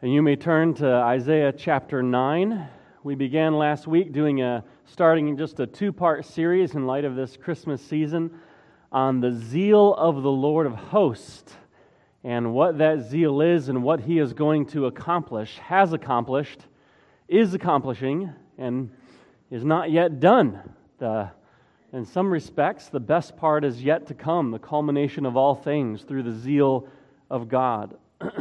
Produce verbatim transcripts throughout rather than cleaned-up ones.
And you may turn to Isaiah chapter nine. We began last week doing a, starting just a two-part series in light of this Christmas season on the zeal of the Lord of hosts and what that zeal is and what He is going to accomplish, has accomplished, is accomplishing, and is not yet done. The, in some respects, the best part is yet to come, the culmination of all things through the zeal of God.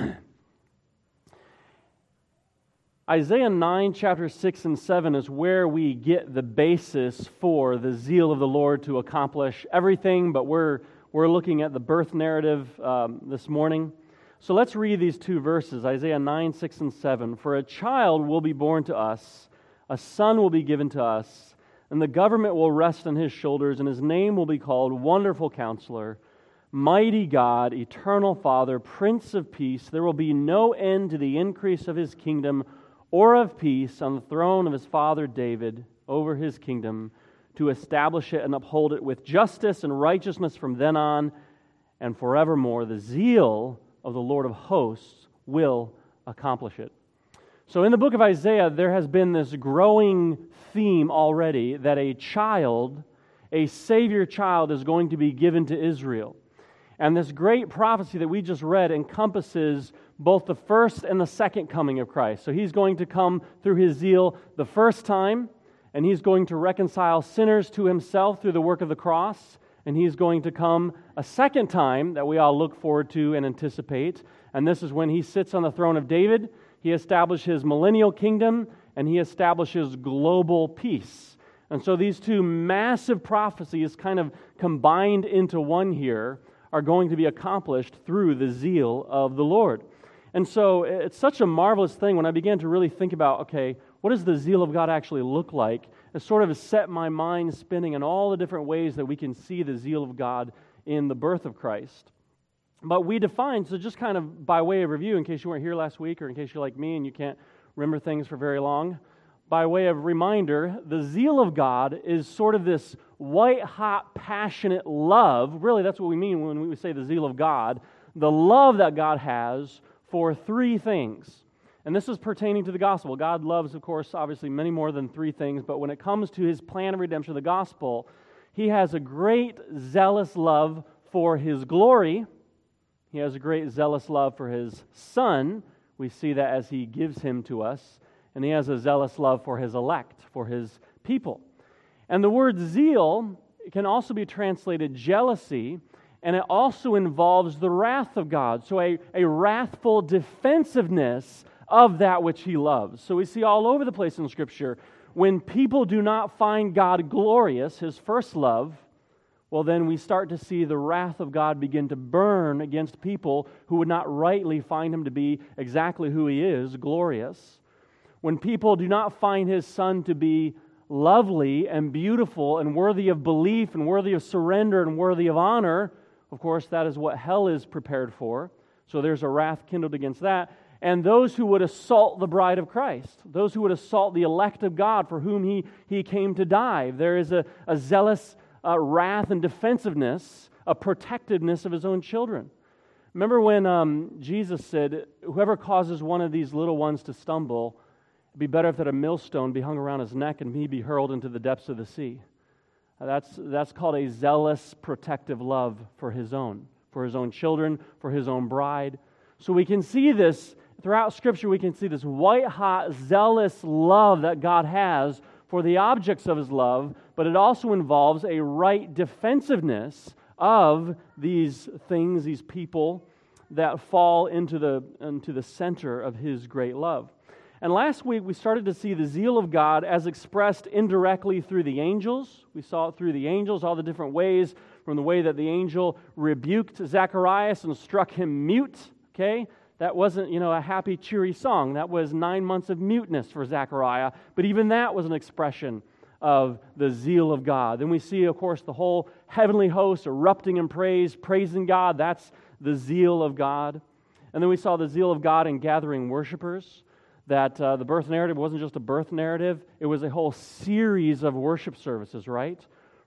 Isaiah nine, chapter six and seven is where we get the basis for the zeal of the Lord to accomplish everything, but we're we're looking at the birth narrative um, this morning. So let's read these two verses, Isaiah nine, six and seven. For a child will be born to us, a son will be given to us, and the government will rest on His shoulders, and His name will be called Wonderful Counselor, Mighty God, Eternal Father, Prince of Peace. There will be no end to the increase of His kingdom or of peace on the throne of His father David over His kingdom, to establish it and uphold it with justice and righteousness from then on and forevermore. The zeal of the Lord of hosts will accomplish it. So in the book of Isaiah, there has been this growing theme already that a child, a Savior child, is going to be given to Israel. And this great prophecy that we just read encompasses both the first and the second coming of Christ. So He's going to come through His zeal the first time, and He's going to reconcile sinners to Himself through the work of the cross, and He's going to come a second time that we all look forward to and anticipate, and this is when He sits on the throne of David. He establishes His millennial kingdom, and He establishes global peace. And so these two massive prophecies kind of combined into one here are going to be accomplished through the zeal of the Lord. And so it's such a marvelous thing when I began to really think about, okay, what does the zeal of God actually look like? It sort of set my mind spinning in all the different ways that we can see the zeal of God in the birth of Christ. But we define, so just kind of by way of review, in case you weren't here last week or in case you're like me and you can't remember things for very long, by way of reminder, the zeal of God is sort of this white-hot, passionate love. Really, that's what we mean when we say the zeal of God. The love that God has for three things. And this is pertaining to the gospel. God loves, of course, obviously many more than three things, but when it comes to His plan of redemption, the gospel, He has a great zealous love for His glory. He has a great zealous love for His Son. We see that as He gives Him to us. And He has a zealous love for His elect, for His people. And the word zeal can also be translated jealousy, and it also involves the wrath of God. So a, a wrathful defensiveness of that which He loves. So we see all over the place in Scripture, when people do not find God glorious, His first love, well then we start to see the wrath of God begin to burn against people who would not rightly find Him to be exactly who He is, glorious. When people do not find His Son to be lovely and beautiful and worthy of belief and worthy of surrender and worthy of honor, of course, that is what hell is prepared for. So there's a wrath kindled against that. And those who would assault the bride of Christ, those who would assault the elect of God for whom He, he came to die, there is a, a zealous uh, wrath and defensiveness, a protectiveness of His own children. Remember when um, Jesus said, whoever causes one of these little ones to stumble, it'd be better if that a millstone be hung around his neck and he be hurled into the depths of the sea. That's, that's called a zealous, protective love for His own, for His own children, for His own bride. So we can see this throughout Scripture. We can see this white-hot, zealous love that God has for the objects of His love, but it also involves a right defensiveness of these things, these people that fall into the, into the center of His great love. And last week we started to see the zeal of God as expressed indirectly through the angels. We saw it through the angels, all the different ways, from the way that the angel rebuked Zacharias and struck him mute, okay? That wasn't, you know, a happy, cheery song. That was nine months of muteness for Zechariah, but even that was an expression of the zeal of God. Then we see, of course, the whole heavenly host erupting in praise, praising God. That's the zeal of God. And then we saw the zeal of God in gathering worshipers. That uh, the birth narrative wasn't just a birth narrative, it was a whole series of worship services, right?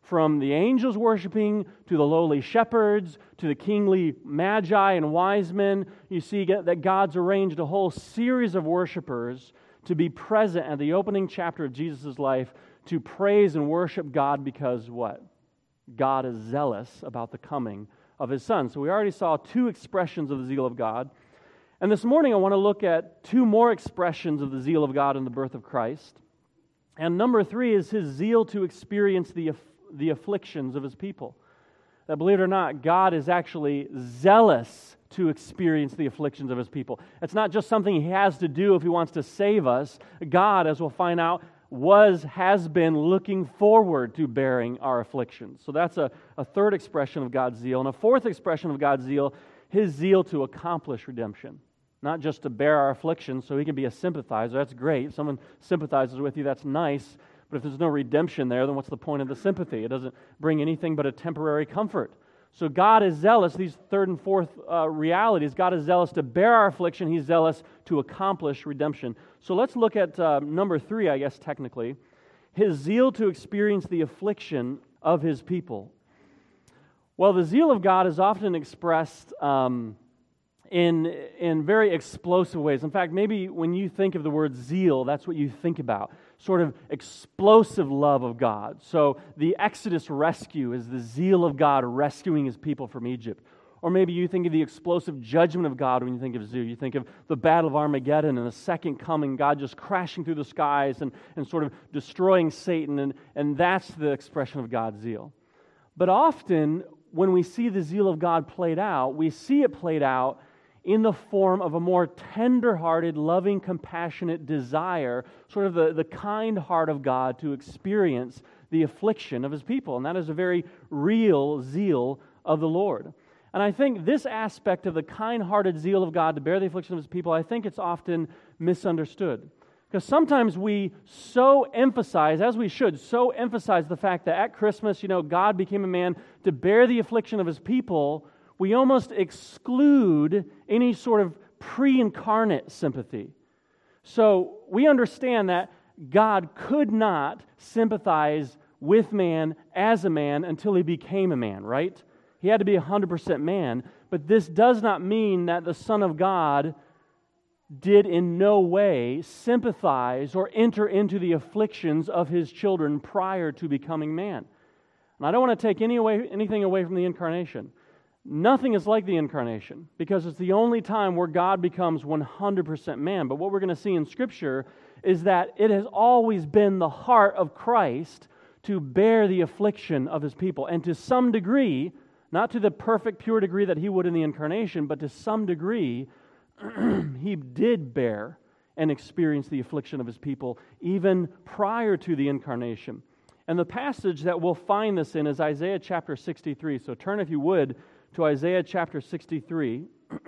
From the angels worshiping, to the lowly shepherds, to the kingly magi and wise men, you see that God's arranged a whole series of worshipers to be present at the opening chapter of Jesus' life to praise and worship God because what? God is zealous about the coming of His Son. So we already saw two expressions of the zeal of God. And this morning I want to look at two more expressions of the zeal of God in the birth of Christ. And number three is His zeal to experience the the afflictions of His people. That, believe it or not, God is actually zealous to experience the afflictions of His people. It's not just something He has to do if He wants to save us. God, as we'll find out, was, has been looking forward to bearing our afflictions. So that's a, a third expression of God's zeal. And a fourth expression of God's zeal, His zeal to accomplish redemption. Not just to bear our afflictions so He can be a sympathizer. That's great. If someone sympathizes with you, that's nice. But if there's no redemption there, then what's the point of the sympathy? It doesn't bring anything but a temporary comfort. So God is zealous, these third and fourth uh, realities, God is zealous to bear our affliction. He's zealous to accomplish redemption. So let's look at uh, number three, I guess technically. His zeal to experience the affliction of His people. Well, the zeal of God is often expressed um, in, in very explosive ways. In fact, maybe when you think of the word zeal, that's what you think about. Sort of explosive love of God. So the Exodus rescue is the zeal of God rescuing His people from Egypt. Or maybe you think of the explosive judgment of God when you think of zeal. You think of the Battle of Armageddon and the second coming, God just crashing through the skies and, and sort of destroying Satan, and, and that's the expression of God's zeal. But often, when we see the zeal of God played out, we see it played out in the form of a more tender-hearted, loving, compassionate desire, sort of the, the kind heart of God to experience the affliction of His people. And that is a very real zeal of the Lord. And I think this aspect of the kind-hearted zeal of God to bear the affliction of His people, I think it's often misunderstood. Because sometimes we so emphasize, as we should, so emphasize the fact that at Christmas, you know, God became a man to bear the affliction of His people, we almost exclude any sort of pre-incarnate sympathy. So we understand that God could not sympathize with man as a man until He became a man, right? He had to be one hundred percent man, but this does not mean that the Son of God did in no way sympathize or enter into the afflictions of His children prior to becoming man. And I don't want to take any away, anything away from the incarnation. Nothing is like the incarnation because it's the only time where God becomes one hundred percent man. But what we're going to see in Scripture is that it has always been the heart of Christ to bear the affliction of His people. And to some degree, not to the perfect, pure degree that He would in the incarnation, but to some degree, He did bear and experience the affliction of His people even prior to the incarnation. And the passage that we'll find this in is Isaiah chapter sixty-three. So turn, if you would, to Isaiah chapter sixty-three.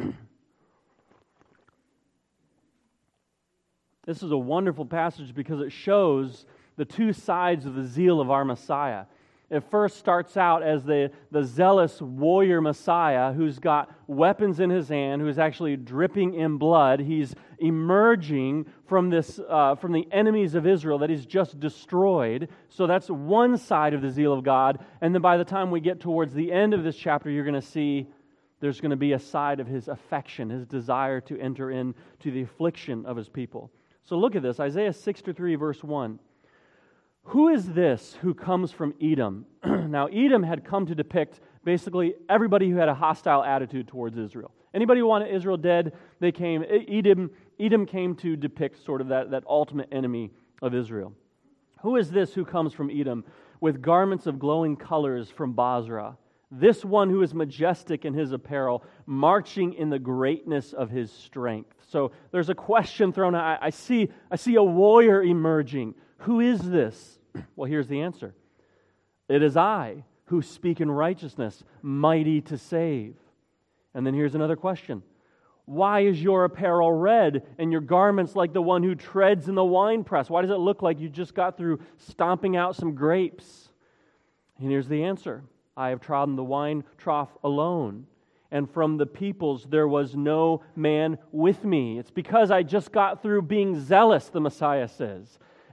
This is a wonderful passage because it shows the two sides of the zeal of our Messiah. It first starts out as the, the zealous warrior Messiah who's got weapons in his hand, who's actually dripping in blood. He's emerging from this uh, from the enemies of Israel that He's just destroyed. So that's one side of the zeal of God. And then by the time we get towards the end of this chapter, you're going to see there's going to be a side of His affection, His desire to enter into the affliction of His people. So look at this, Isaiah sixty-three, verse one. Who is this who comes from Edom? Now, Edom had come to depict basically everybody who had a hostile attitude towards Israel. Anybody who wanted Israel dead, they came. Edom, Edom came to depict sort of that, that ultimate enemy of Israel. Who is this who comes from Edom with garments of glowing colors from Basra? This one who is majestic in his apparel, marching in the greatness of his strength. So there's a question thrown out. I, I see, I see a warrior emerging. Who is this? Well, here's the answer. It is I who speak in righteousness, mighty to save. And then here's another question. Why is your apparel red and your garments like the one who treads in the winepress? Why does it look like you just got through stomping out some grapes? And here's the answer. I have trodden the wine trough alone, and from the peoples there was no man with me. It's because I just got through being zealous, the Messiah says.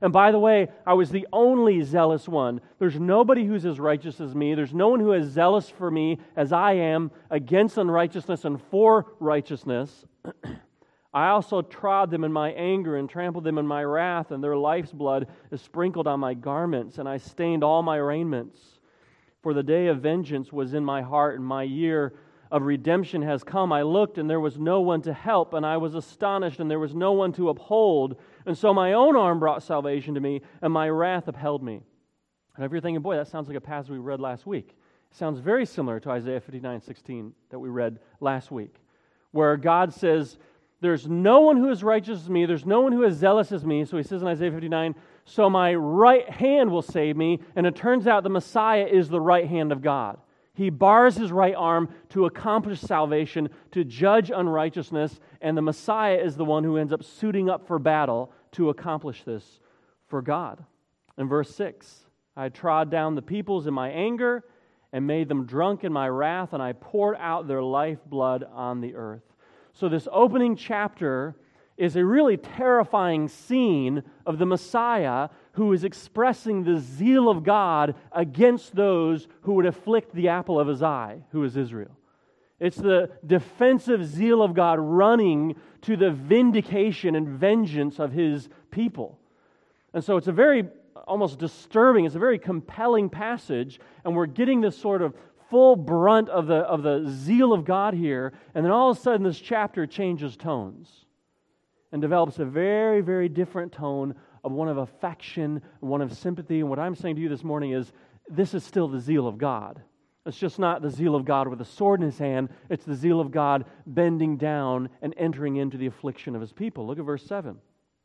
And by the way, I was the only zealous one. There's nobody who's as righteous as me. There's no one who is zealous for me as I am against unrighteousness and for righteousness. I also trod them in my anger and trampled them in my wrath, and their life's blood is sprinkled on my garments, and I stained all my raiments. For the day of vengeance was in my heart, and my year of redemption has come. I looked, and there was no one to help, and I was astonished, and there was no one to uphold. And so my own arm brought salvation to me, and my wrath upheld me. And if you're thinking, boy, that sounds like a passage we read last week. It sounds very similar to Isaiah fifty-nine sixteen that we read last week, where God says, there's no one who is righteous as me, there's no one who is zealous as me. So he says in Isaiah fifty-nine, so my right hand will save me. And it turns out the Messiah is the right hand of God. He bars his right arm to accomplish salvation, to judge unrighteousness, and the Messiah is the one who ends up suiting up for battle to accomplish this for God. In verse six, I trod down the peoples in my anger and made them drunk in my wrath, and I poured out their lifeblood on the earth. So this opening chapter is a really terrifying scene of the Messiah who is expressing the zeal of God against those who would afflict the apple of his eye, who is Israel. It's the defensive zeal of God running to the vindication and vengeance of his people. And so it's a very almost disturbing, it's a very compelling passage, and we're getting this sort of full brunt of the, of the zeal of God here, and then all of a sudden this chapter changes tones and develops a very, very different tone of one of affection, one of sympathy. And what I'm saying to you this morning is, this is still the zeal of God. It's just not the zeal of God with a sword in his hand. It's the zeal of God bending down and entering into the affliction of his people. Look at verse seven.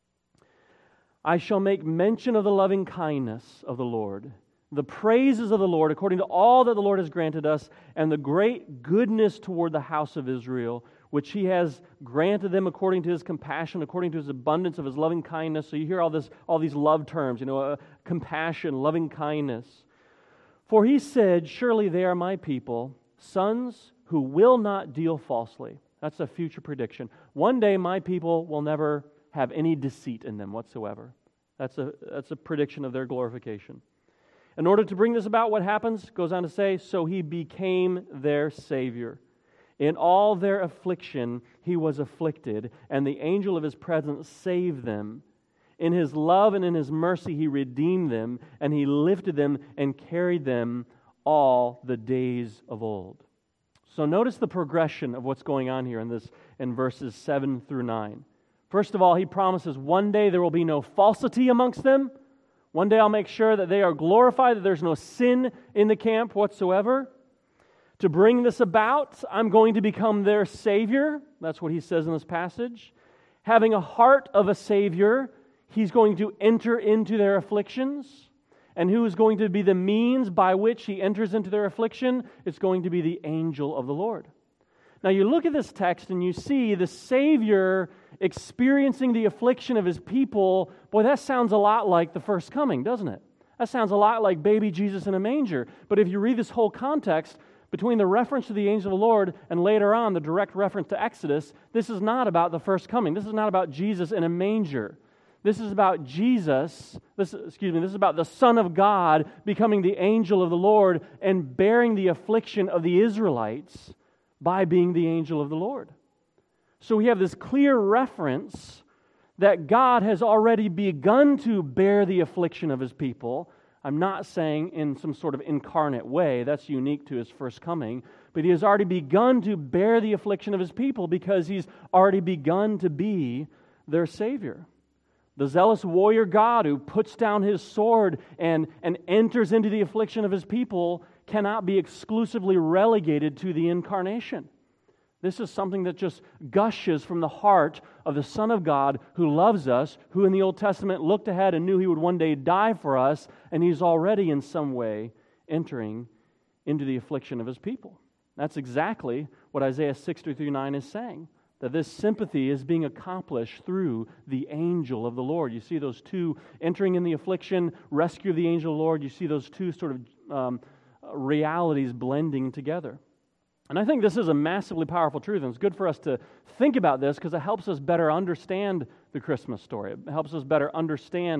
I shall make mention of the loving kindness of the Lord, the praises of the Lord, according to all that the Lord has granted us, and the great goodness toward the house of Israel, which he has granted them according to his compassion, according to his abundance of his loving kindness. So you hear all this, all these love terms, you know, uh, compassion, loving kindness. For he said, surely they are my people, sons who will not deal falsely. That's a future prediction. One day my people will never have any deceit in them whatsoever. That's a, that's a prediction of their glorification. In order to bring this about, what happens? Goes on to say, so he became their Savior. In all their affliction he was afflicted, and the angel of his presence saved them. In his love and in his mercy he redeemed them, and he lifted them and carried them all the days of old. So notice the progression of what's going on here in this in verses seven through nine. First of all, he promises one day there will be no falsity amongst them. One day I'll make sure that they are glorified, that there's no sin in the camp whatsoever. To bring this about, I'm going to become their Savior. That's what he says in this passage. Having a heart of a Savior, he's going to enter into their afflictions. And who is going to be the means by which he enters into their affliction? It's going to be the angel of the Lord. Now you look at this text and you see the Savior experiencing the affliction of his people. Boy, that sounds a lot like the first coming, doesn't it? That sounds a lot like baby Jesus in a manger. But if you read this whole context, between the reference to the angel of the Lord and later on the direct reference to Exodus, this is not about the first coming. This is not about Jesus in a manger. This is about Jesus, this, excuse me, this is about the Son of God becoming the angel of the Lord and bearing the affliction of the Israelites by being the angel of the Lord. So we have this clear reference that God has already begun to bear the affliction of his people. I'm not saying in some sort of incarnate way, that's unique to his first coming, but he has already begun to bear the affliction of his people because he's already begun to be their Savior. The zealous warrior God who puts down his sword and, and enters into the affliction of his people cannot be exclusively relegated to the incarnation. This is something that just gushes from the heart of the Son of God who loves us, who in the Old Testament looked ahead and knew he would one day die for us, and he's already in some way entering into the affliction of his people. That's exactly what Isaiah six through nine is saying, that this sympathy is being accomplished through the angel of the Lord. You see those two entering in the affliction, rescue of the angel of the Lord, you see those two sort of um, realities blending together. And I think this is a massively powerful truth, and it's good for us to think about this because it helps us better understand the Christmas story. It helps us better understand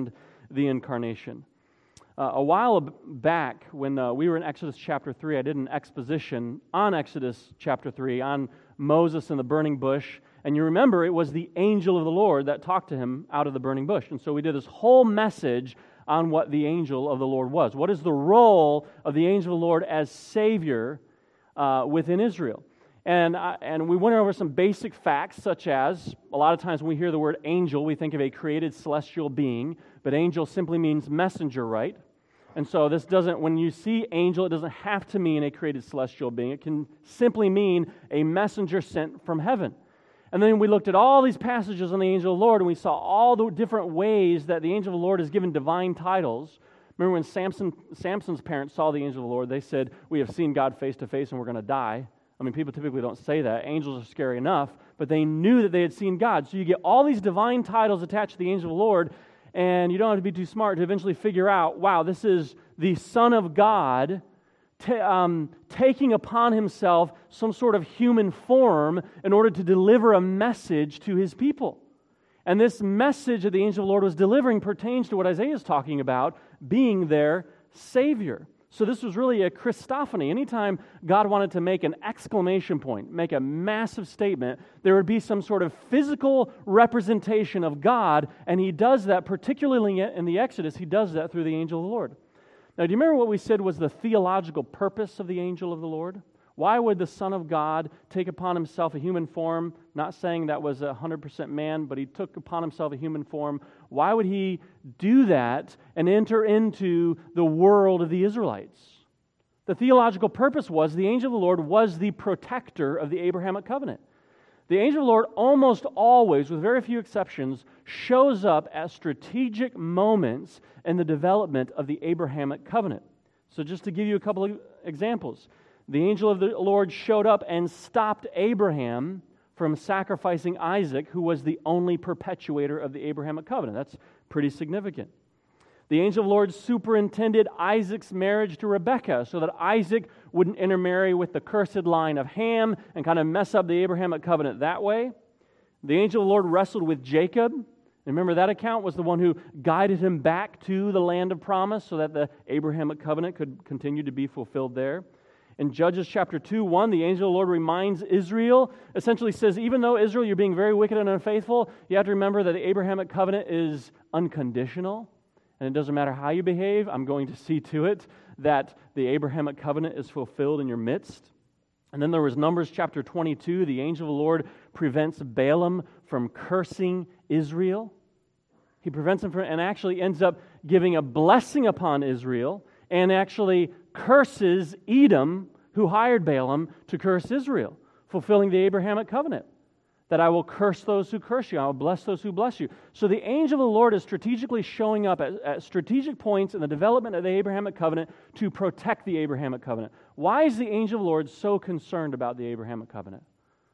the incarnation. Uh, a while back, when uh, we were in Exodus chapter three, I did an exposition on Exodus chapter three, on Moses and the burning bush. And you remember, it was the angel of the Lord that talked to him out of the burning bush. And so we did this whole message on what the angel of the Lord was. What is the role of the angel of the Lord as Savior uh, within Israel? And, uh, and we went over some basic facts, such as, a lot of times when we hear the word angel, we think of a created celestial being, but angel simply means messenger, right? And so this doesn't, when you see angel, it doesn't have to mean a created celestial being. It can simply mean a messenger sent from heaven. And then we looked at all these passages on the angel of the Lord, and we saw all the different ways that the angel of the Lord is given divine titles. Remember when Samson, Samson's parents saw the angel of the Lord, they said, "We have seen God face to face and we're going to die." I mean, people typically don't say that. Angels are scary enough, but they knew that they had seen God. So you get all these divine titles attached to the angel of the Lord, and you don't have to be too smart to eventually figure out, wow, this is the Son of God t- um, taking upon himself some sort of human form in order to deliver a message to his people. And this message that the angel of the Lord was delivering pertains to what Isaiah is talking about, being their Savior. So this was really a Christophany. Anytime God wanted to make an exclamation point, make a massive statement, there would be some sort of physical representation of God, and he does that, particularly in the Exodus, he does that through the angel of the Lord. Now, do you remember what we said was the theological purpose of the angel of the Lord? Why would the Son of God take upon himself a human form? Not saying that was a one hundred percent man, but he took upon himself a human form. Why would he do that and enter into the world of the Israelites? The theological purpose was the angel of the Lord was the protector of the Abrahamic covenant. The angel of the Lord almost always, with very few exceptions, shows up at strategic moments in the development of the Abrahamic covenant. So just to give you a couple of examples, the angel of the Lord showed up and stopped Abraham from sacrificing Isaac, who was the only perpetuator of the Abrahamic covenant. That's pretty significant. The angel of the Lord superintended Isaac's marriage to Rebekah so that Isaac wouldn't intermarry with the cursed line of Ham and kind of mess up the Abrahamic covenant that way. The angel of the Lord wrestled with Jacob. Remember, that account was the one who guided him back to the land of promise so that the Abrahamic covenant could continue to be fulfilled there. In Judges chapter two, one, the angel of the Lord reminds Israel, essentially says, even though Israel, you're being very wicked and unfaithful, you have to remember that the Abrahamic covenant is unconditional, and it doesn't matter how you behave, I'm going to see to it that the Abrahamic covenant is fulfilled in your midst. And then there was Numbers chapter twenty-two, the angel of the Lord prevents Balaam from cursing Israel. He prevents him from, and actually ends up giving a blessing upon Israel, and actually curses Edom, who hired Balaam to curse Israel, fulfilling the Abrahamic covenant, that I will curse those who curse you, I will bless those who bless you. So the angel of the Lord is strategically showing up at, at strategic points in the development of the Abrahamic covenant to protect the Abrahamic covenant. Why is the angel of the Lord so concerned about the Abrahamic covenant?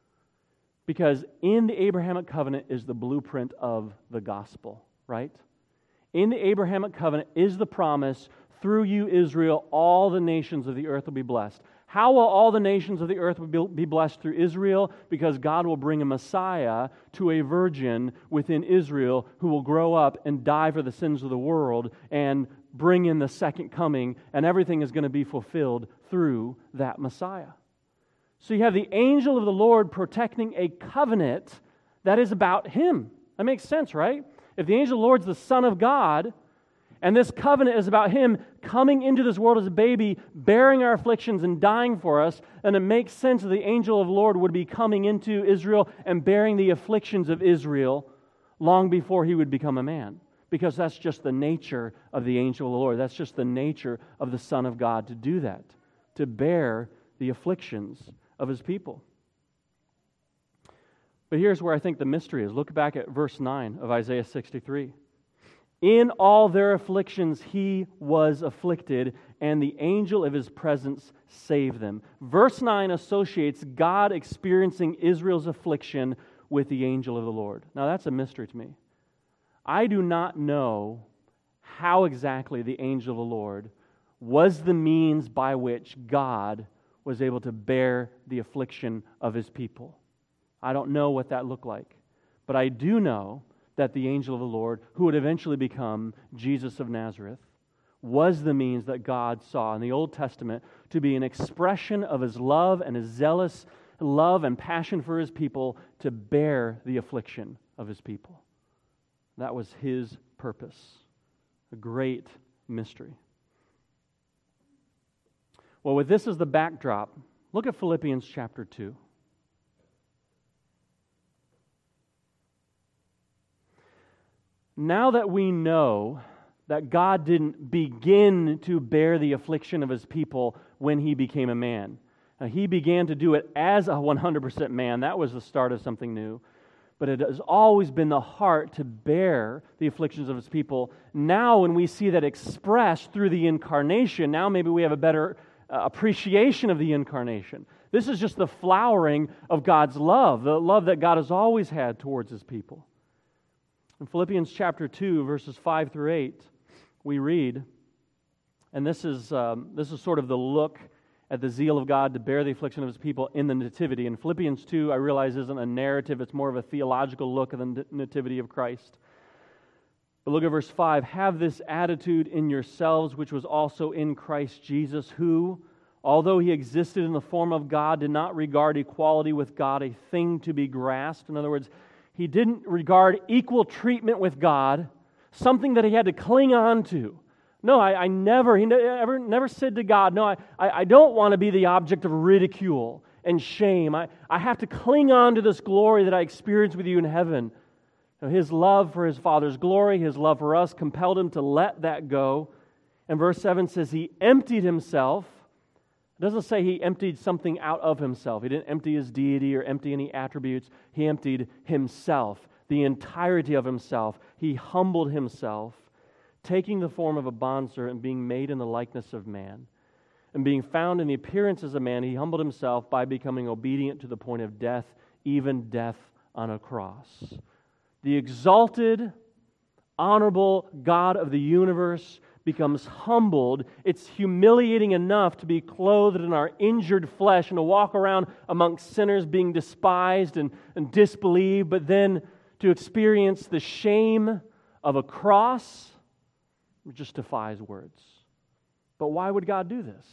Because in the Abrahamic covenant is the blueprint of the gospel, right? In the Abrahamic covenant is the promise, through you, Israel, all the nations of the earth will be blessed. How will all the nations of the earth be blessed through Israel? Because God will bring a Messiah to a virgin within Israel who will grow up and die for the sins of the world and bring in the second coming, and everything is going to be fulfilled through that Messiah. So you have the angel of the Lord protecting a covenant that is about Him. That makes sense, right? If the angel of the Lord is the Son of God, and this covenant is about Him coming into this world as a baby, bearing our afflictions and dying for us, then it makes sense that the angel of the Lord would be coming into Israel and bearing the afflictions of Israel long before He would become a man. Because that's just the nature of the angel of the Lord. That's just the nature of the Son of God to do that, to bear the afflictions of His people. But here's where I think the mystery is. Look back at verse nine of Isaiah sixty-three. In all their afflictions He was afflicted, and the angel of His presence saved them. Verse nine associates God experiencing Israel's affliction with the angel of the Lord. Now that's a mystery to me. I do not know how exactly the angel of the Lord was the means by which God was able to bear the affliction of His people. I don't know what that looked like. But I do know that the angel of the Lord, who would eventually become Jesus of Nazareth, was the means that God saw in the Old Testament to be an expression of His love and His zealous love and passion for His people to bear the affliction of His people. That was His purpose. A great mystery. Well, with this as the backdrop, look at Philippians chapter two. Now that we know that God didn't begin to bear the affliction of His people when He became a man. Now, He began to do it as a one hundred percent man. That was the start of something new. But it has always been the heart to bear the afflictions of His people. Now, when we see that expressed through the incarnation, now maybe we have a better uh, appreciation of the incarnation. This is just the flowering of God's love, the love that God has always had towards His people. In Philippians chapter two, verses five through eight, we read, and this is um, this is sort of the look at the zeal of God to bear the affliction of His people in the Nativity. In Philippians two, I realize isn't a narrative, it's more of a theological look at the Nativity of Christ. But look at verse five. Have this attitude in yourselves, which was also in Christ Jesus, who, although He existed in the form of God, did not regard equality with God a thing to be grasped. In other words, He didn't regard equal treatment with God something that He had to cling on to. No, I, I never, He never, never said to God, no, I, I, I don't want to be the object of ridicule and shame. I, I have to cling on to this glory that I experienced with you in heaven. Now, His love for His Father's glory, His love for us, compelled Him to let that go. And verse seven says He emptied Himself. It doesn't say He emptied something out of Himself. He didn't empty His deity or empty any attributes. He emptied Himself, the entirety of Himself. He humbled Himself, taking the form of a bondservant and being made in the likeness of man. And being found in the appearance as a man, He humbled Himself by becoming obedient to the point of death, even death on a cross. The exalted, honorable God of the universe becomes humbled. It's humiliating enough to be clothed in our injured flesh and to walk around amongst sinners being despised and, and disbelieved, but then to experience the shame of a cross just defies words. But why would God do this?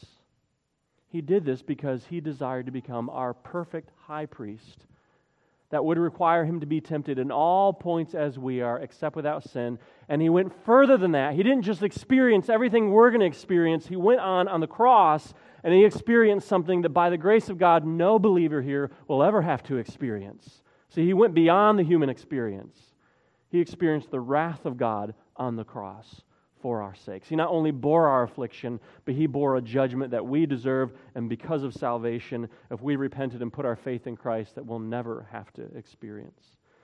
He did this because He desired to become our perfect high priest that would require Him to be tempted in all points as we are, except without sin. And He went further than that. He didn't just experience everything we're going to experience. He went on on the cross and He experienced something that by the grace of God, no believer here will ever have to experience. See, He went beyond the human experience. He experienced the wrath of God on the cross for our sakes. He not only bore our affliction, but He bore a judgment that we deserve, and because of salvation, if we repented and put our faith in Christ, that we'll never have to experience.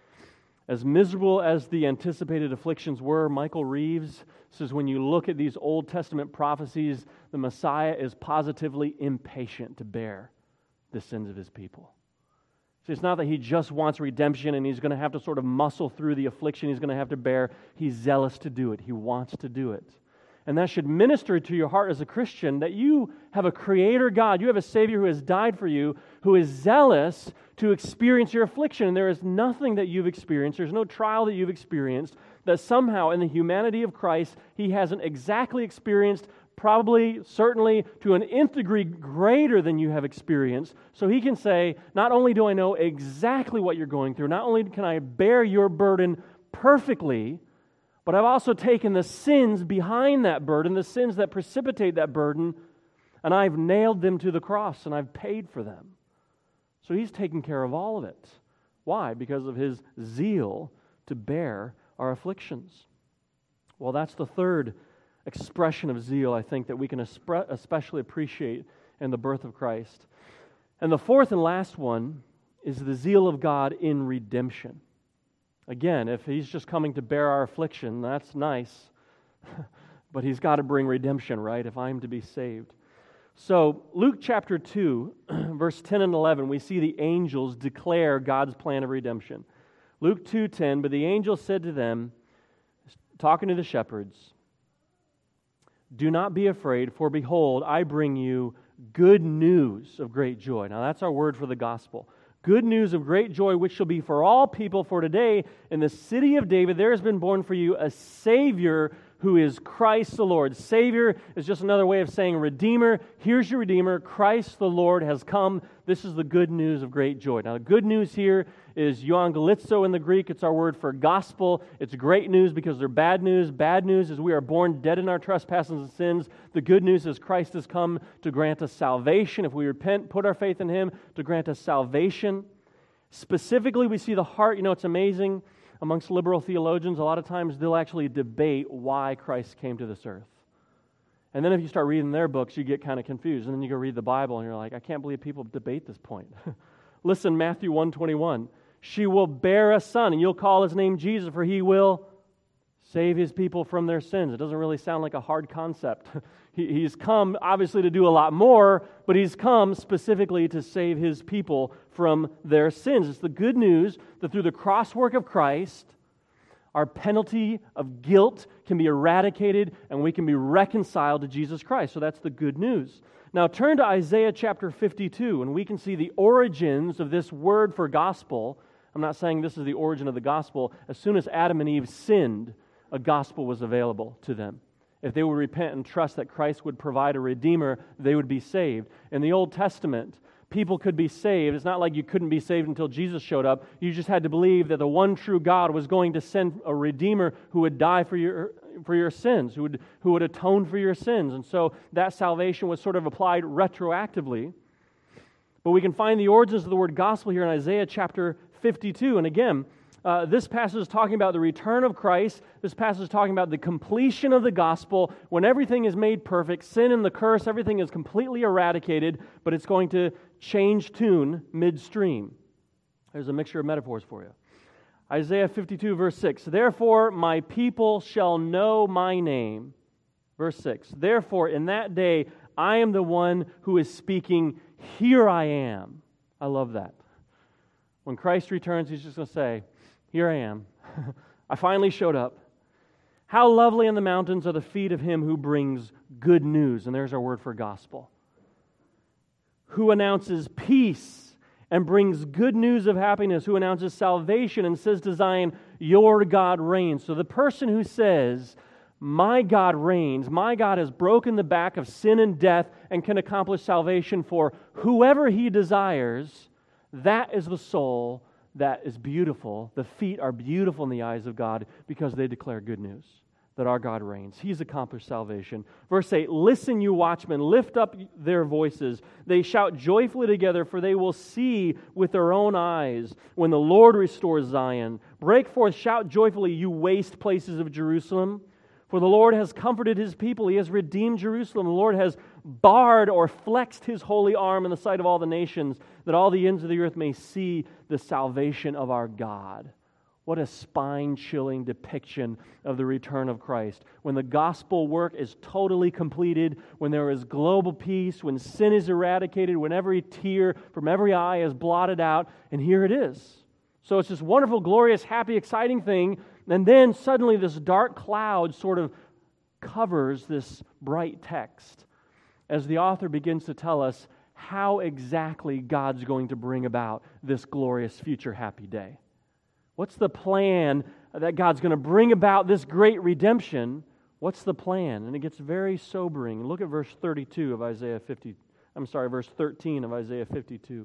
As miserable as the anticipated afflictions were, Michael Reeves says when you look at these Old Testament prophecies, the Messiah is positively impatient to bear the sins of His people. See, it's not that He just wants redemption and He's going to have to sort of muscle through the affliction He's going to have to bear. He's zealous to do it. He wants to do it. And that should minister to your heart as a Christian that you have a Creator God. You have a Savior who has died for you, who is zealous to experience your affliction. And there is nothing that you've experienced, there's no trial that you've experienced that somehow in the humanity of Christ He hasn't exactly experienced, probably, certainly, to an nth degree greater than you have experienced. So He can say, not only do I know exactly what you're going through, not only can I bear your burden perfectly, but I've also taken the sins behind that burden, the sins that precipitate that burden, and I've nailed them to the cross, and I've paid for them. So He's taken care of all of it. Why? Because of His zeal to bear our afflictions. Well, that's the third expression of zeal, I think, that we can especially appreciate in the birth of Christ. And the fourth and last one is the zeal of God in redemption. Again, if He's just coming to bear our affliction, that's nice, but He's got to bring redemption, right, if I'm to be saved. So, Luke chapter two, verse ten and eleven, we see the angels declare God's plan of redemption. Luke two ten, but the angel said to them, talking to the shepherds, "Do not be afraid, for behold, I bring you good news of great joy." Now that's our word for the gospel. Good news of great joy, which shall be for all people. For today, in the city of David, there has been born for you a Savior who is Christ the Lord. Savior is just another way of saying Redeemer. Here's your Redeemer. Christ the Lord has come. This is the good news of great joy. Now, the good news here is euangelizo in the Greek. It's our word for gospel. It's great news because they're bad news. Bad news is we are born dead in our trespasses and sins. The good news is Christ has come to grant us salvation. If we repent, put our faith in Him, to grant us salvation. Specifically, we see the heart. You know, it's amazing. Amongst liberal theologians, a lot of times they'll actually debate why Christ came to this earth. And then if you start reading their books, you get kind of confused. And then you go read the Bible and you're like, I can't believe people debate this point. Listen, Matthew one twenty-one. She will bear a son, and you'll call his name Jesus, for he will save his people from their sins. It doesn't really sound like a hard concept. he, he's come, obviously, to do a lot more, but he's come specifically to save his people from their sins. It's the good news that through the cross work of Christ, our penalty of guilt can be eradicated and we can be reconciled to Jesus Christ. So that's the good news. Now turn to Isaiah chapter fifty-two, and we can see the origins of this word for gospel. I'm not saying this is the origin of the gospel. As soon as Adam and Eve sinned, a gospel was available to them. If they would repent and trust that Christ would provide a Redeemer, they would be saved. In the Old Testament, people could be saved. It's not like you couldn't be saved until Jesus showed up. You just had to believe that the one true God was going to send a Redeemer who would die for your for your sins, who would, who would atone for your sins. And so that salvation was sort of applied retroactively. But we can find the origins of the word gospel here in Isaiah chapter fifty-two. And again, Uh, this passage is talking about the return of Christ. This passage is talking about the completion of the gospel. When everything is made perfect, sin and the curse, everything is completely eradicated, but it's going to change tune midstream. There's a mixture of metaphors for you. Isaiah fifty-two, verse six. Therefore, my people shall know my name. Verse six. Therefore, in that day, I am the one who is speaking, here I am. I love that. When Christ returns, He's just going to say, here I am. I finally showed up. How lovely in the mountains are the feet of him who brings good news. And there's our word for gospel. Who announces peace and brings good news of happiness. Who announces salvation and says to Zion, your God reigns. So the person who says, my God reigns, my God has broken the back of sin and death and can accomplish salvation for whoever He desires, that is the soul that is beautiful. The feet are beautiful in the eyes of God because they declare good news, that our God reigns. He's accomplished salvation. Verse eight, listen, you watchmen, lift up their voices. They shout joyfully together, for they will see with their own eyes when the Lord restores Zion. Break forth, shout joyfully, you waste places of Jerusalem. For the Lord has comforted His people. He has redeemed Jerusalem. The Lord has barred or flexed His holy arm in the sight of all the nations, that all the ends of the earth may see the salvation of our God. What a spine-chilling depiction of the return of Christ. When the gospel work is totally completed, when there is global peace, when sin is eradicated, when every tear from every eye is blotted out, and here it is. So it's this wonderful, glorious, happy, exciting thing. And then suddenly this dark cloud sort of covers this bright text as the author begins to tell us how exactly God's going to bring about this glorious future happy day. What's the plan that God's going to bring about this great redemption? What's the plan? And it gets very sobering. Look at verse thirty-two of Isaiah fifty. I'm sorry, verse thirteen of Isaiah fifty-two.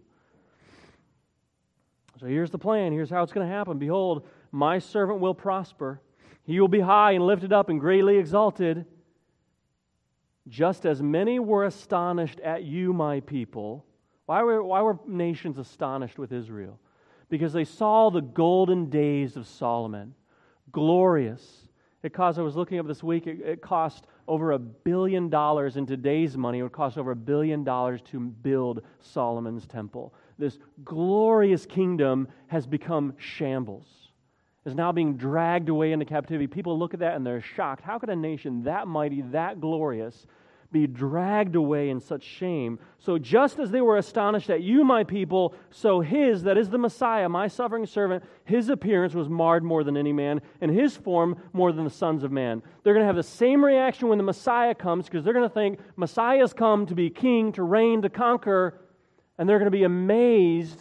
So here's the plan. Here's how it's going to happen. Behold, my servant will prosper. He will be high and lifted up and greatly exalted. Just as many were astonished at you, my people. Why were, why were nations astonished with Israel? Because they saw the golden days of Solomon. Glorious. It cost, I was looking up this week, it, it cost over a billion dollars in today's money. It would cost over a billion dollars to build Solomon's temple. This glorious kingdom has become shambles. Is now being dragged away into captivity. People look at that and they're shocked. How could a nation that mighty, that glorious, be dragged away in such shame? So just as they were astonished at you, my people, so His, that is the Messiah, my suffering servant, His appearance was marred more than any man, and His form more than the sons of man. They're going to have the same reaction when the Messiah comes, because they're going to think Messiah's come to be king, to reign, to conquer, and they're going to be amazed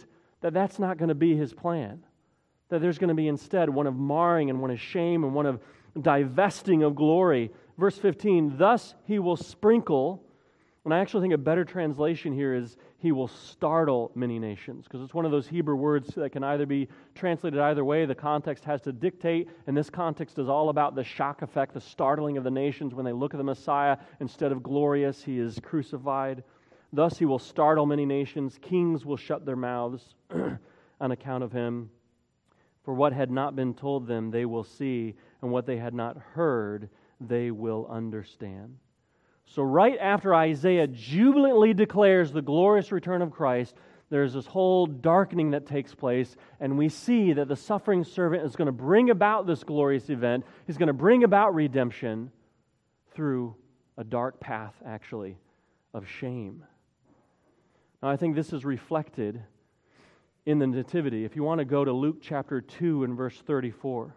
that that's not going to be his plan. That there's going to be instead one of marring and one of shame and one of divesting of glory. Verse fifteen, thus he will sprinkle, and I actually think a better translation here is he will startle many nations, because it's one of those Hebrew words that can either be translated either way. The context has to dictate, and this context is all about the shock effect, the startling of the nations when they look at the Messiah. Instead of glorious, he is crucified. Thus he will startle many nations. Kings will shut their mouths on account of him. For what had not been told them, they will see, and what they had not heard, they will understand. So right after Isaiah jubilantly declares the glorious return of Christ, there's this whole darkening that takes place, and we see that the suffering servant is going to bring about this glorious event. He's going to bring about redemption through a dark path, actually, of shame. Now, I think this is reflected in the Nativity. If you want to go to Luke chapter two and verse thirty-four.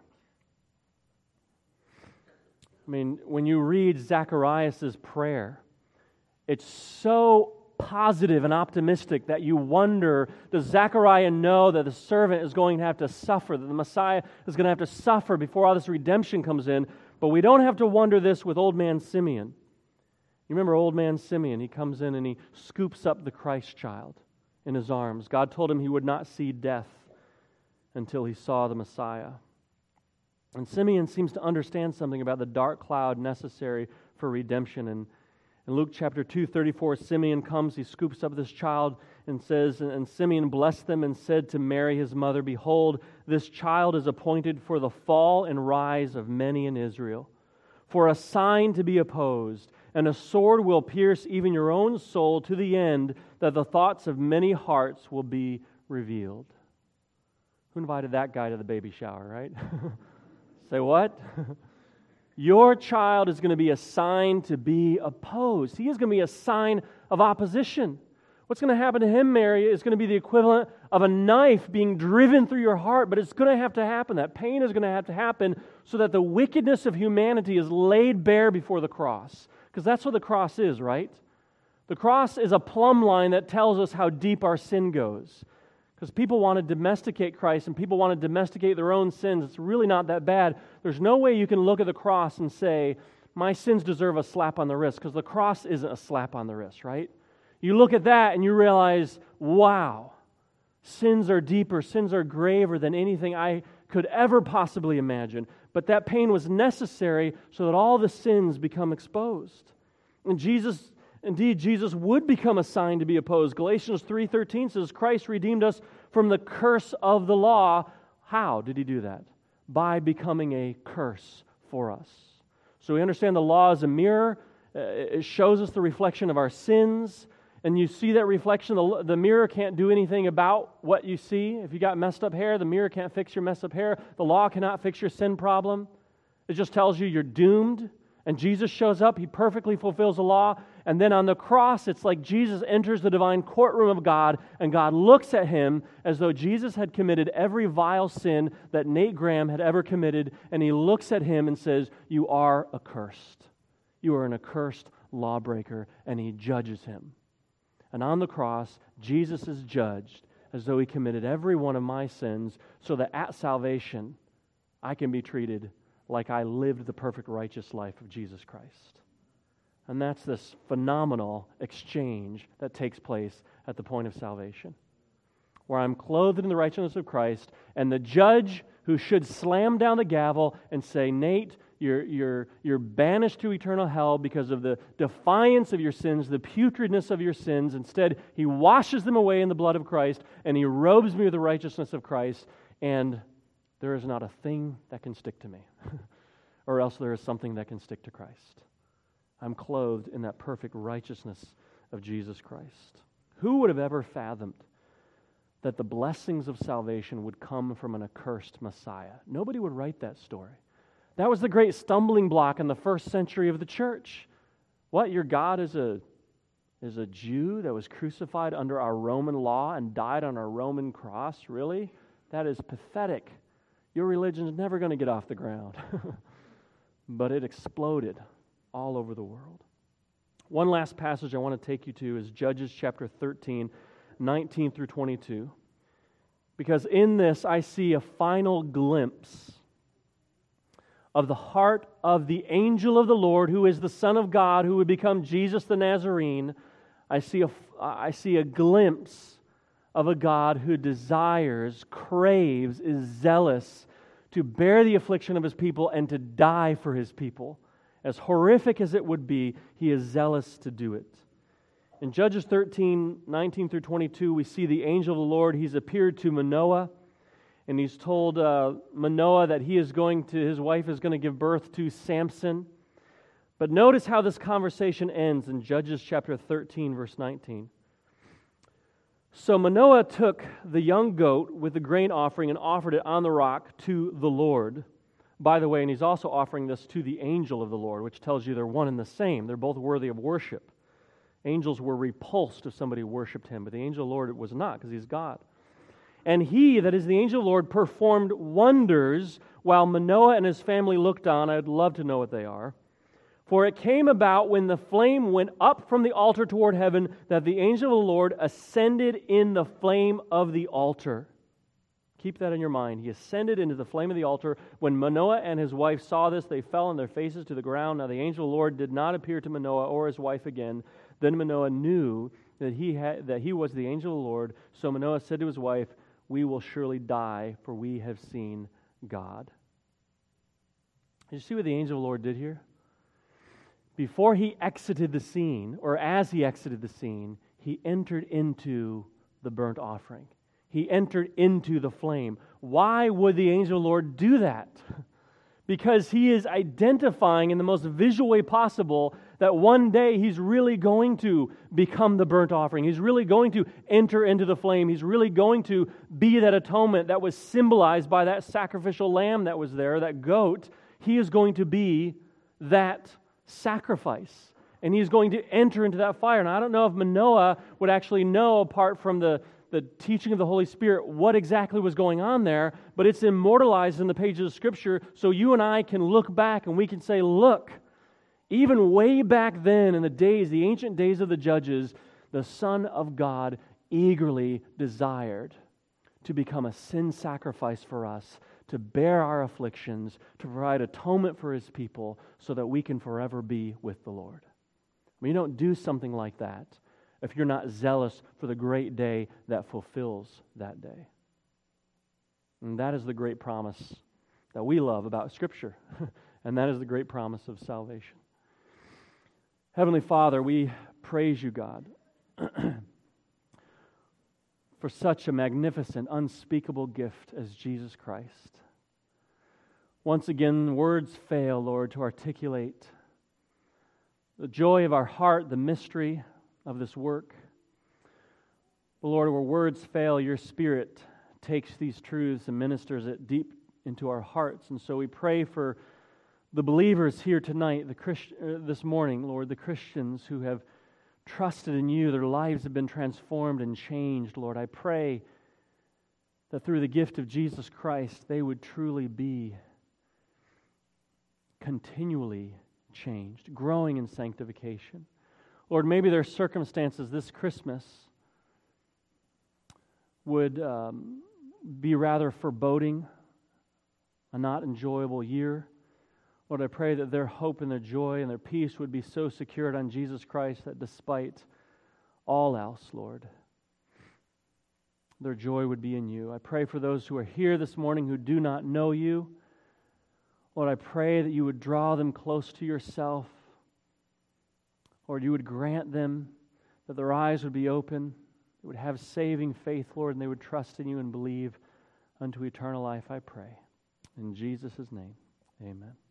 I mean, when you read Zacharias' prayer, it's so positive and optimistic that you wonder, does Zechariah know that the servant is going to have to suffer, that the Messiah is going to have to suffer before all this redemption comes in? But we don't have to wonder this with old man Simeon. You remember old man Simeon? He comes in and he scoops up the Christ child in his arms. God told him he would not see death until he saw the Messiah. And Simeon seems to understand something about the dark cloud necessary for redemption. And in Luke chapter two, thirty-four, Simeon comes, he scoops up this child and says, and Simeon blessed them and said to Mary his mother, behold, this child is appointed for the fall and rise of many in Israel, for a sign to be opposed, and a sword will pierce even your own soul to the end, that the thoughts of many hearts will be revealed. Who invited that guy to the baby shower, right? Say what? Your child is going to be a sign to be opposed. He is going to be a sign of opposition. What's going to happen to him, Mary, is going to be the equivalent of a knife being driven through your heart, but it's going to have to happen. That pain is going to have to happen so that the wickedness of humanity is laid bare before the cross. Because that's what the cross is, right? The cross is a plumb line that tells us how deep our sin goes. Because people want to domesticate Christ and people want to domesticate their own sins. It's really not that bad. There's no way you can look at the cross and say, my sins deserve a slap on the wrist, because the cross isn't a slap on the wrist, right? You look at that and you realize, wow, sins are deeper, sins are graver than anything I could ever possibly imagine. But that pain was necessary so that all the sins become exposed. And Jesus... Indeed, Jesus would become a sign to be opposed. Galatians three thirteen says, Christ redeemed us from the curse of the law. How did He do that? By becoming a curse for us. So we understand the law is a mirror. It shows us the reflection of our sins. And you see that reflection. The, the mirror can't do anything about what you see. If you got messed up hair, the mirror can't fix your messed up hair. The law cannot fix your sin problem. It just tells you you're doomed. And Jesus shows up, He perfectly fulfills the law, and then on the cross, it's like Jesus enters the divine courtroom of God, and God looks at Him as though Jesus had committed every vile sin that Nate Graham had ever committed, and He looks at him and says, you are accursed. You are an accursed lawbreaker, and He judges him. And on the cross, Jesus is judged as though He committed every one of my sins, so that at salvation, I can be treated like I lived the perfect righteous life of Jesus Christ. And that's this phenomenal exchange that takes place at the point of salvation, where I'm clothed in the righteousness of Christ, and the judge who should slam down the gavel and say, Nate, you're, you're, you're banished to eternal hell because of the defiance of your sins, the putridness of your sins. Instead, He washes them away in the blood of Christ, and He robes me with the righteousness of Christ, and there is not a thing that can stick to me, or else there is something that can stick to Christ. I'm clothed in that perfect righteousness of Jesus Christ. Who would have ever fathomed that the blessings of salvation would come from an accursed Messiah? Nobody would write that story. That was the great stumbling block in the first century of the church. What, your God is a, is a Jew that was crucified under our Roman law and died on our Roman cross? Really? That is pathetic. Your religion is never going to get off the ground. But it exploded all over the world. One last passage I want to take you to is Judges chapter thirteen, nineteen through twenty-two. Because in this I see a final glimpse of the heart of the angel of the Lord, who is the Son of God, who would become Jesus the Nazarene. I see a, I see a glimpse of a God who desires, craves, is zealous to bear the affliction of His people and to die for His people. As horrific as it would be, He is zealous to do it. In Judges thirteen, nineteen through twenty-two, we see the angel of the Lord. He's appeared to Manoah, and he's told uh, Manoah that he is going to, his wife is going to give birth to Samson. But notice how this conversation ends in Judges chapter thirteen, verse nineteen. So Manoah took the young goat with the grain offering and offered it on the rock to the Lord. By the way, and he's also offering this to the angel of the Lord, which tells you they're one and the same. They're both worthy of worship. Angels were repulsed if somebody worshipped him, but the angel of the Lord was not, because he's God. And he, that is the angel of the Lord, performed wonders while Manoah and his family looked on. I'd love to know what they are. For it came about when the flame went up from the altar toward heaven that the angel of the Lord ascended in the flame of the altar. Keep that in your mind. He ascended into the flame of the altar. When Manoah and his wife saw this, they fell on their faces to the ground. Now the angel of the Lord did not appear to Manoah or his wife again. Then Manoah knew that he had, that he was the angel of the Lord. So Manoah said to his wife, "We will surely die, for we have seen God." Did you see what the angel of the Lord did here? Before he exited the scene, or as he exited the scene, he entered into the burnt offering. He entered into the flame. Why would the angel of the Lord do that? Because he is identifying in the most visual way possible that one day he's really going to become the burnt offering. He's really going to enter into the flame. He's really going to be that atonement that was symbolized by that sacrificial lamb that was there, that goat. He is going to be that sacrifice. And he's going to enter into that fire. And I don't know if Manoah would actually know, apart from the the teaching of the Holy Spirit, what exactly was going on there, but it's immortalized in the pages of Scripture, so you and I can look back and we can say, look, even way back then in the days, the ancient days of the judges, the Son of God eagerly desired to become a sin sacrifice for us, to bear our afflictions, to provide atonement for His people, so that we can forever be with the Lord. I mean, you don't do something like that if you're not zealous for the great day that fulfills that day. And that is the great promise that we love about Scripture. And that is the great promise of salvation. Heavenly Father, we praise You, God, for such a magnificent, unspeakable gift as Jesus Christ. Once again, words fail, Lord, to articulate the joy of our heart, the mystery of this work. But Lord, where words fail, Your Spirit takes these truths and ministers it deep into our hearts. And so we pray for the believers here tonight, the Christ, uh, this morning, Lord, the Christians who have trusted in You, their lives have been transformed and changed. Lord, I pray that through the gift of Jesus Christ, they would truly be continually changed, growing in sanctification. Lord, maybe their circumstances this Christmas would um, be rather foreboding, a not enjoyable year. Lord, I pray that their hope and their joy and their peace would be so secured on Jesus Christ that despite all else, Lord, their joy would be in You. I pray for those who are here this morning who do not know You. Lord, I pray that You would draw them close to Yourself. Lord, You would grant them that their eyes would be open, they would have saving faith, Lord, and they would trust in You and believe unto eternal life, I pray. In Jesus' name, amen.